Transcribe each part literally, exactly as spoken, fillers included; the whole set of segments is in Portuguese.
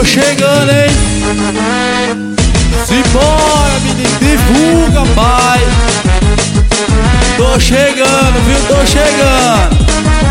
chegando, hein? Simbora, menino, divulga, pai. Tô chegando, viu? Tô chegando.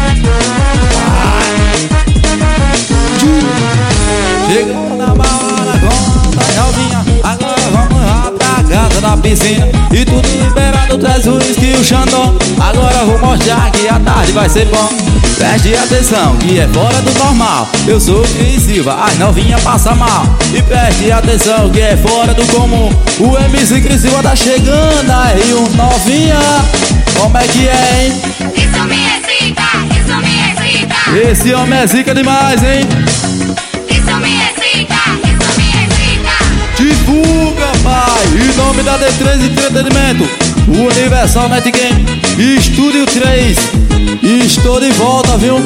Chegando na balada com a novinha. Agora vamos lá pra casa da piscina. E tudo liberado, traz o uísque e o xandão. Agora vou mostrar que a tarde vai ser bom. Preste atenção que é fora do normal. Eu sou o Cris Silva, as novinha passa mal. E preste atenção que é fora do comum. O M C Cris Silva tá chegando aí, um novinha. Como é que é, hein? Isso me excita, isso me excita. Esse homem é zica demais, hein? Isso me excita, isso me excita. Divulga, pai! Em nome da D três Entretenimento, Universal Net Game, Estúdio três. Estou de volta, viu?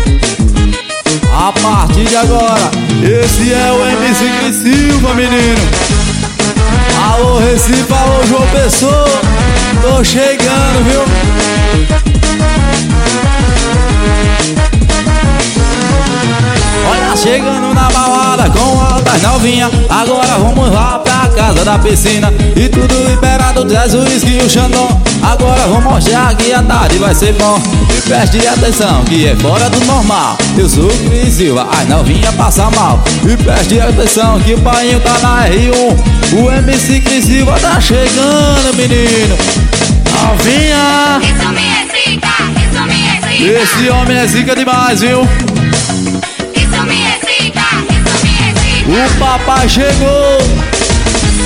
A partir de agora, esse é o M C Cris Silva, menino. Alô Recife, alô João Pessoa. Tô chegando, viu? Olha, chegando na balada com altas novinha. Agora vamos lá pra casa da piscina. E tudo liberado, traz o uísque e o xandão. Agora vou mostrar que a tarde vai ser bom. E preste atenção que é fora do normal. Eu sou o Cris Silva, as novinha passa mal. E preste atenção que o painho tá na R um. O M C Cris Silva tá chegando, menino. Novinha. Isso me excita, isso me excita. Esse homem é zica demais, viu? Isso me excita, isso me excita. O papai chegou.